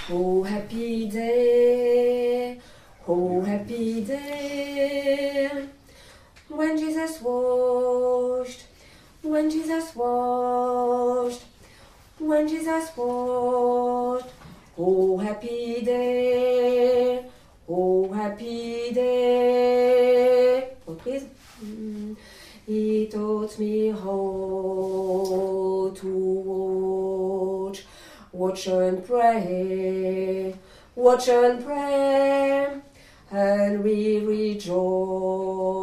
Oh, happy day, oh, happy day, when Jesus washed, when Jesus washed, when Jesus washed. Oh, happy day, oh, happy day. Reprise. He taught me how to watch and pray, and we rejoice.